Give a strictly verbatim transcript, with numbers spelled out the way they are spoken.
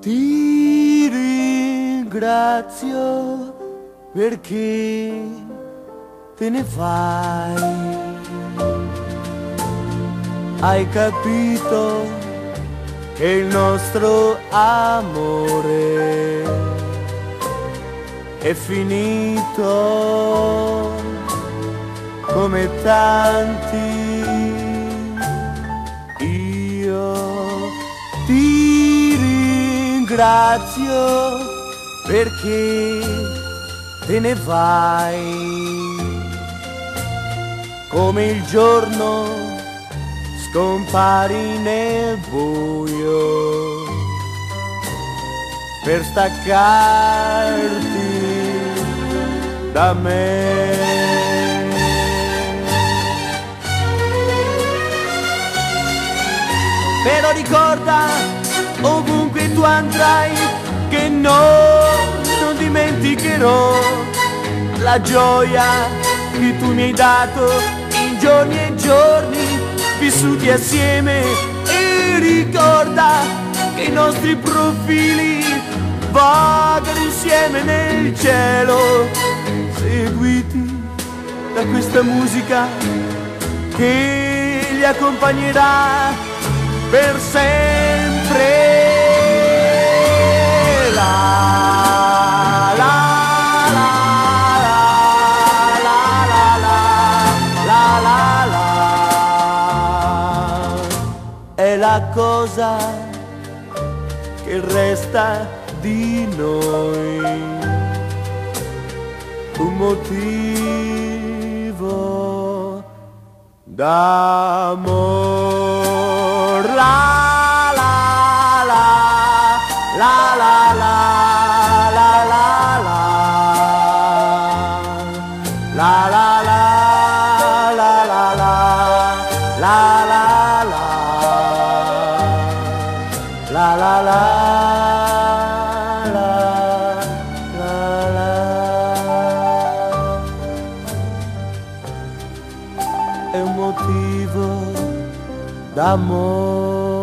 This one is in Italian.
Ti ringrazio perché te ne vai. Hai capito che il nostro amore è finito come tanti. Io ti ringrazio perché te ne vai. Come il giorno scompari nel buio per staccarti da me. Però ricorda, ovunque tu andrai, che no, non dimenticherò la gioia che tu mi hai dato in giorni e giorni vissuti assieme. E ricorda che i nostri profili vagano insieme nel cielo, seguiti da questa musica che li accompagnerà per sempre. La, la, la, la, la, la, la, la, la. È la cosa che resta di noi, un motivo d'amore. La la la la la la la la la la la la la la la la la la la. È un motivo d'amore.